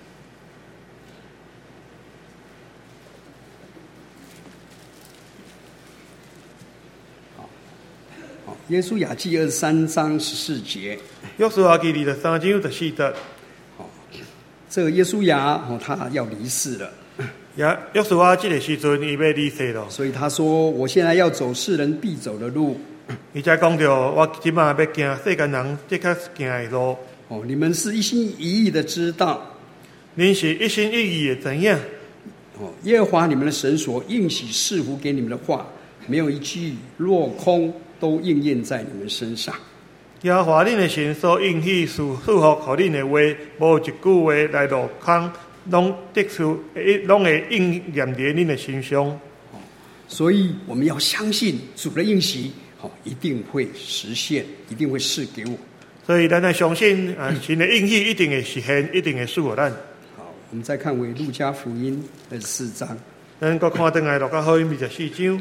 约书亚记二十三章十四节。 约书亚记二十三章十四节。 好，这个约书亚哦，他要离世了。 约约书亚这个时阵，伊要离世了。 所以他说：“我现在要走世人必走的路。” 伊才讲到，我即马要行世间人即刻行的路。 哦，你们是一心一意的知道， 恁是一心一意的知影。 哦，耶和华你们的神所应许赐福给你们的话，没有一句落空。都应验在你们身上。 耶和华恁的神所应许赐福互恁的话，无一句话来落空，拢得出，拢会应验在恁的身上。 所以我们要相信主的应许，好，一定会实现，一定会赐给我。 所以咱要相信啊，神的应许一定会实现，一定会赐予咱。 好，我们再看为路加福音二十四章。 咱再看转来路加福音二十四章。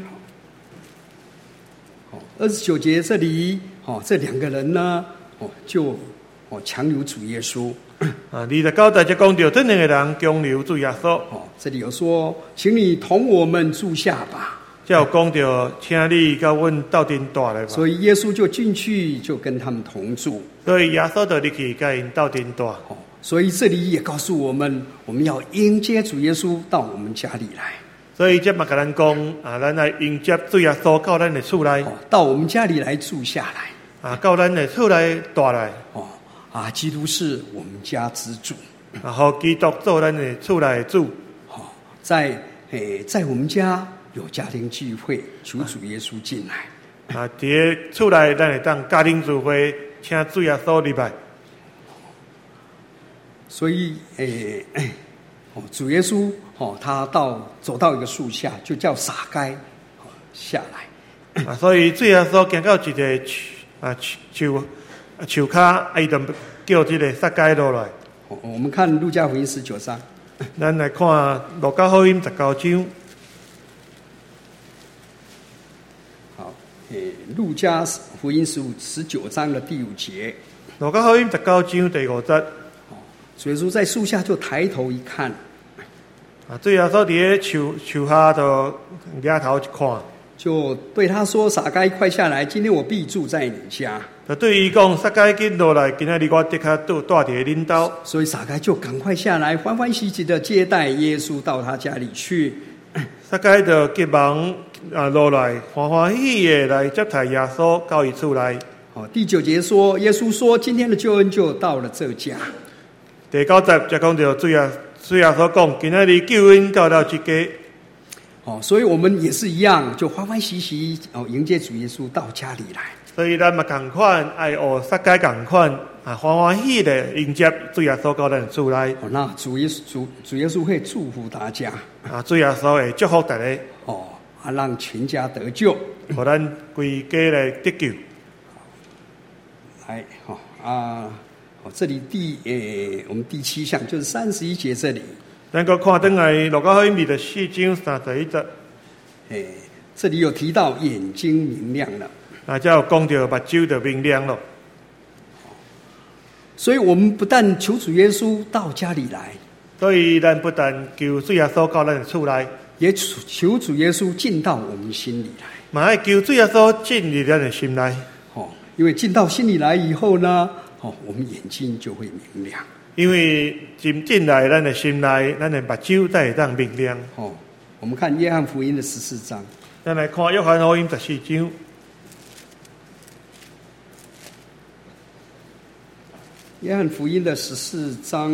二十九节这里，哦，这两个人呢，哦，就哦强留主耶稣。 啊，二十九节就讲到这两个人强留主耶稣。 哦，这里有说，请你同我们住下吧。 就有讲到，请你跟阮斗阵住来吧。 所以耶稣就进去，就跟他们同住。 所以耶稣就入去跟因斗阵住。 哦，所以这里也告诉我们，我们要迎接主耶稣到我们家里来。 所以这嘛跟咱讲啊，咱来迎接主耶稣到咱的厝内， 到我们家里来住下来， 啊，到咱的厝内住来。 哦，啊，基督是我们家之主， 然后基督做咱的厝内的主。 哦，在诶，在我们家有家庭聚会，求主耶稣进来。 啊，伫个厝内咱会当家庭聚会，请主耶稣入来。 所以诶。诶哦，主耶稣哦，他到走到一个树下，就叫撒该哦下来。 啊，所以主耶稣行到一个啊树啊树骹，伊就叫这个撒该落来。 我们看路加福音十九章， 咱来看路加福音十九章。 好，诶，路加福音十五十九章的第五节。 路加福音十九章第五节。 主耶稣在树下就抬头一看， 啊，主耶稣伫咧树树下就仰头一看， 就对他说：“撒该，快下来，今天我必住在你家。” 就对伊讲：“撒该，紧落来，今仔日我即刻住住伫恁兜。” 所以撒该就赶快下来，欢欢喜喜的接待耶稣到他家里去。 撒该就急忙啊落来，欢欢喜喜的来接待耶稣到伊厝内。 好，第九节说，耶稣说：“今天的救恩就到了这家。” 第九节就讲到主耶主耶稣讲，今仔日救恩到了这家。 哦，所以我们也是一样，就欢欢喜喜哦迎接主耶稣到家里来。 所以咱嘛同款，爱学撒该同款啊，欢欢喜的迎接主耶稣到咱厝内。 哦，那主耶稣主主耶稣会祝福大家啊，主耶稣会祝福大家。 哦，啊，让全家得救， 互咱规家来得救。 来，好、哦、啊。哦，这里第诶，我们第七项就是三十一节这里， 咱个看登来路加福音二十四章三十一节， 诶，这里有提到眼睛明亮了， 啊，才有讲到目睭就明亮了。 所以我们不但求主耶稣到家里来， 所以咱不但求主耶稣到咱的厝内， 也求主耶稣进到我们心里来， 嘛爱求主耶稣进入咱的心内。 哦，因为进到心里来以后呢。哦，我们眼睛就会明亮， 因为进进来咱的心内，咱的目睭才会当明亮。 哦，我们看约翰福音的十四章， 咱来看约翰福音十四章， 约翰福音的十四章，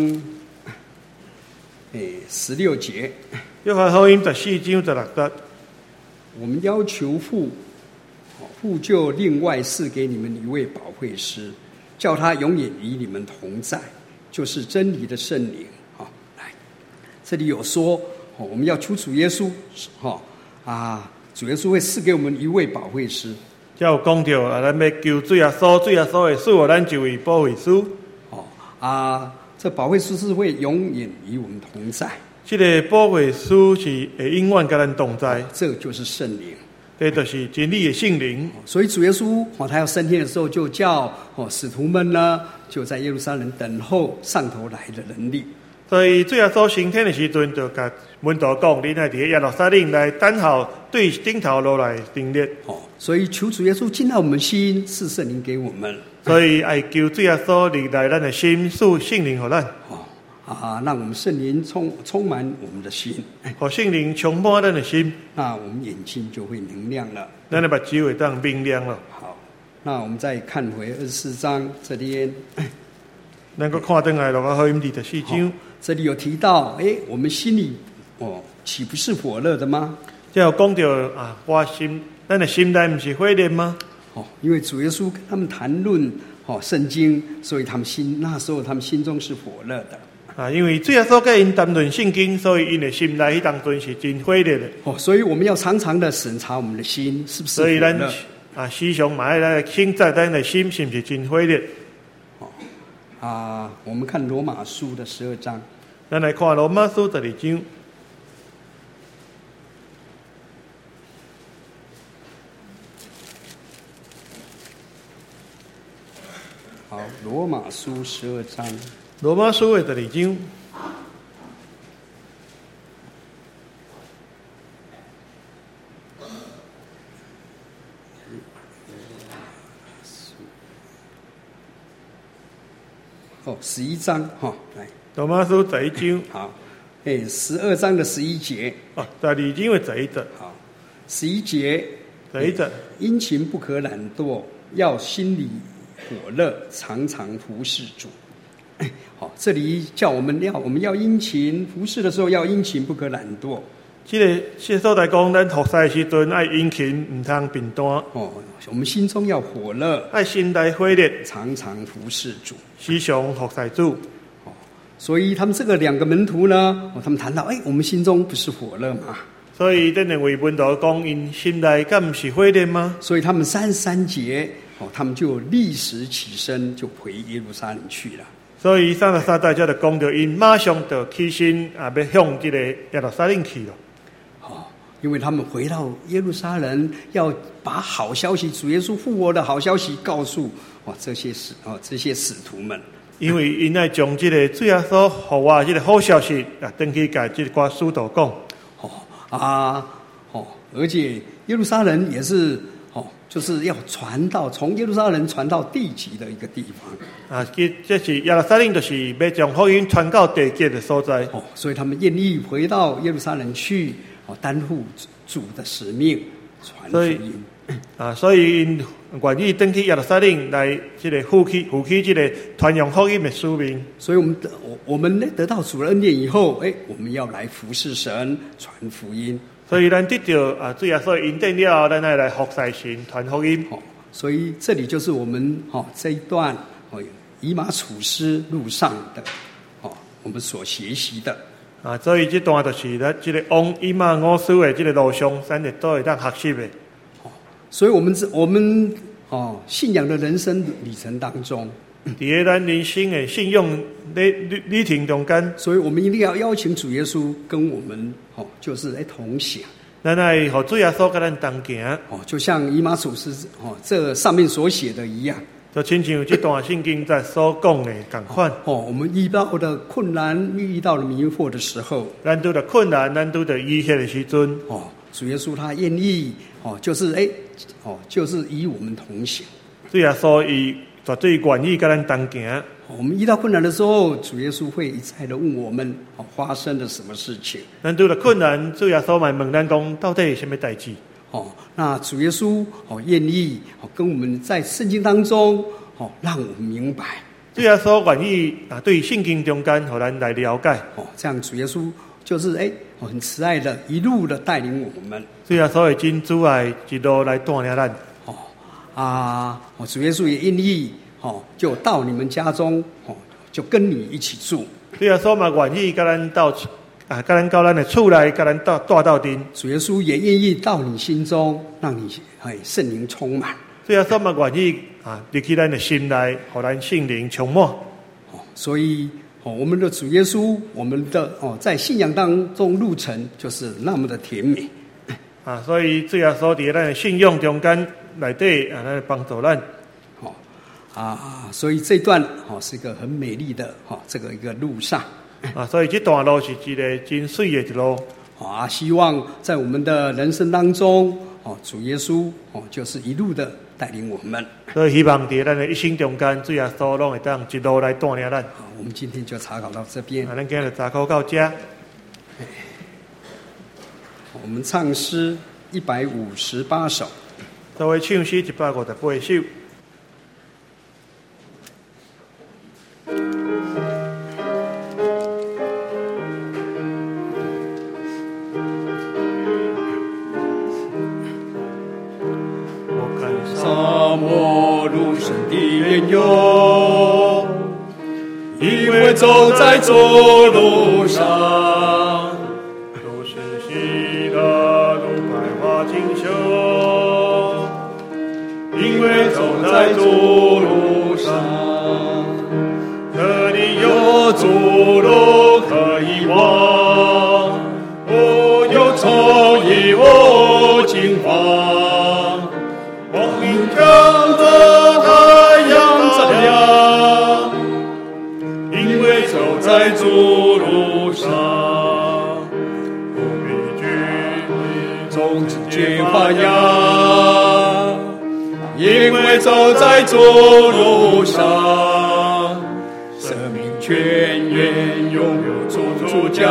诶，十六节， 约翰福音十四章十六节， 我们要求父，父就另外赐给你们一位保惠师。叫他永远与你们同在，就是真理的圣灵。好、哦，来，这里有说，哦，我们要求主耶稣，哈、哦、啊，主耶稣会赐给我们一位保惠师。 才有讲到啊，咱要求主耶稣，主耶稣会赐予咱一位保惠师。 哦啊，这保惠师是会永远与我们同在。 这个保惠师是会永远跟咱同在， 这就是圣灵。 这就是真理的圣灵。 所以主耶稣哦，他要升天的时候，就叫哦使徒们呢，就在耶路撒冷等候上头来的能力。 所以主耶稣升天的时阵，就甲门徒讲：，你来伫耶路撒冷来等候对顶头落来能力。 哦，所以求主耶稣进到我们心，赐圣灵给我们。 所以爱求主耶稣入来咱的心，赐圣灵给咱。 哦啊，让我们圣灵充充满我们的心， 和圣灵充满咱的心， 那我们眼睛就会明亮了， 咱的目睭会当明亮了。 好，那我们再看回二十四章这边， 咱个看登来路加福音二十四章， 这里有提到，哎，我们心里哦，岂不是火热的吗？ 这有讲到啊，我心，咱的心内不是火热吗？ 哦，因为主耶稣跟他们谈论哦圣经，所以他们心那时候他们心中是火热的。 啊，因为主耶稣跟因谈论圣经，所以因的心内迄当阵是真火热的。 哦，所以我们要常常的审查我们的心是不是火热。 所以咱啊，时常嘛要来省察咱的心是不是真火热。 哦啊，我们看罗马书的十二章， 咱来看罗马书十二章。 好，罗马书十二章。 罗马书的十二章， 哦，十一章哈、哦，来， 罗马书十一章， 好，哎，十二章的十一节， 哦，十二章的十一节， 好，十一节， 十一节， 殷勤不可懒惰，要心里火热，常常服侍主。好，这里叫我们要我们要殷勤服侍的时候要殷勤，不可懒惰。 这个这所在讲，咱服侍的时阵爱殷勤，唔通变单。 哦，我们心中要火热， 爱心内火热， 常常服侍主， 时常服侍主。 哦，所以他们这个两个门徒呢，哦，他们谈到，哎，我们心中不是火热吗？ 所以这两位门徒讲，因心内敢不是火热吗？ 所以他们三十三节哦，他们就立时起身，就回耶路撒冷去了。 所以三十三节就讲到，因马上就起身啊，要向这个耶路撒冷去了。 哦，因为他们回到耶路撒冷，要把好消息，主耶稣复活的好消息告诉哦这些使哦这些使徒们。 因为因爱将这个主耶稣给我这个好消息啊，登去甲这个使徒讲。 哦啊哦，而且耶路撒冷也是哦，就是要传到从耶路撒冷传到地极的一个地方。 啊，这这是耶路撒冷，就是要将福音传到地极的所在。 哦，所以他们愿意回到耶路撒冷去，哦，担负主的使命，传福音。 啊，所以因愿意登去耶路撒冷来这个负起负起这个传扬福音的使命。 所以我们得我我们呢得到主的恩典以后，哎，我们要来服侍神，传福音。 所以咱得到啊，主耶稣恩典了，咱来来服侍神，传福音。 哦，所以这里就是我们哦这一段哦以马处斯路上的哦我们所学习的啊，所以这段就是咱这个往以马五书的这个路上，咱亦都会当学习的。 哦，所以我们我们哦信仰的人生旅程当中， 伫个咱人生的信仰旅旅旅程中间， 所以我们一定要邀请主耶稣跟我们哦就是来同行。 咱爱和主耶稣跟咱同行。 哦，就像以马处斯哦这上面所写的一样。 就亲像这段圣经在所讲的同款。 哦，我们遇到的困难、遇到了迷惑的时候， 咱拄着困难，咱拄着危险的时阵， 哦，主耶稣他愿意，哦，就是哎，哦，就是与我们同行。 主耶稣伊绝对愿意跟咱同行。 我们遇到困难的时候，主耶稣会一再的问我们，哦，发生了什么事情？ 咱拄着困难，主耶稣嘛问咱讲，到底是什么代志？ 哦，那主耶稣哦愿意哦跟我们在圣经当中哦让我们明白， 主耶稣愿意啊对圣经中间和咱来了解哦，这样主耶稣就是哎哦很慈爱的一路的带领我们， 主耶稣会真主爱一路来带领咱哦啊哦主耶稣也愿意哦就到你们家中哦就跟你一起住， 主耶稣嘛愿意跟咱到。啊，跟咱到咱的厝内，跟咱到带到阵。 主耶稣也愿意到你心中，让你哎圣灵充满。 主耶稣嘛愿意啊，入去咱的心内，互咱圣灵充满。 哦，所以哦，我们的主耶稣，我们的哦，在信仰当中路程就是那么的甜美。 啊，所以主耶稣伫咱的信仰中间内底啊，来帮助咱。 哦啊，所以这段哦是一个很美丽的哦这个一个路上。 啊，所以这段路是一个真水的一路。 啊，希望在我们的人生当中，哦，主耶稣哦，就是一路的带领我们。 所以希望在咱的一生中间，主耶稣拢会当一路来带领咱。 好，我们今天就查考到这边。 啊，咱今日查考到这。 我们唱诗一百五十八首。 作为唱诗一百五十八首。 沙漠路上的缘由，因为走在左路上， 路是细的，路百花锦绣。因为走在左路上，这里有左路可以往，我有草也有金黄。 让着太阳照亮， 因为走在主路上，不必惧种子结花芽。因为走在主路上，生命泉源拥有主主家。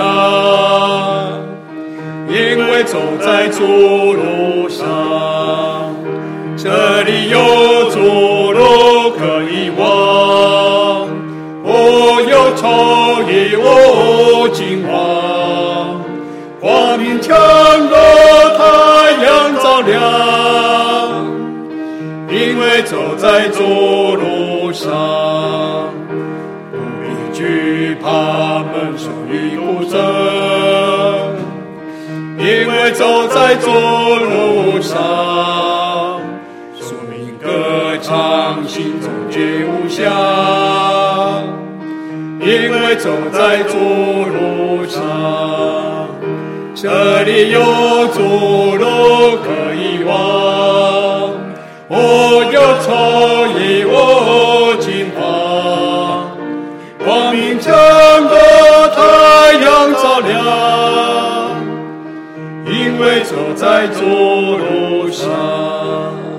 因为走在主路上，这里有左路可以往，我有草也有金黄，光明强若太阳照亮。因为走在左路上，不必惧怕闷手与骨折。因为为走在主路上，宿命歌唱，心中觉无想。因为走在主路上，这里有主路可以往，我有仇敌我惊慌，光明整个太阳照亮，因为走在主路上。